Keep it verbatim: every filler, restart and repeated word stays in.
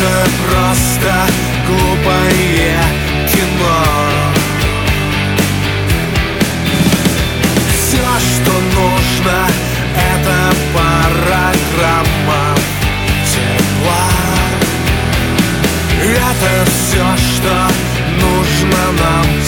Это просто глупое кино. Все, что нужно, это пара граммов тепла. Это все, что нужно нам.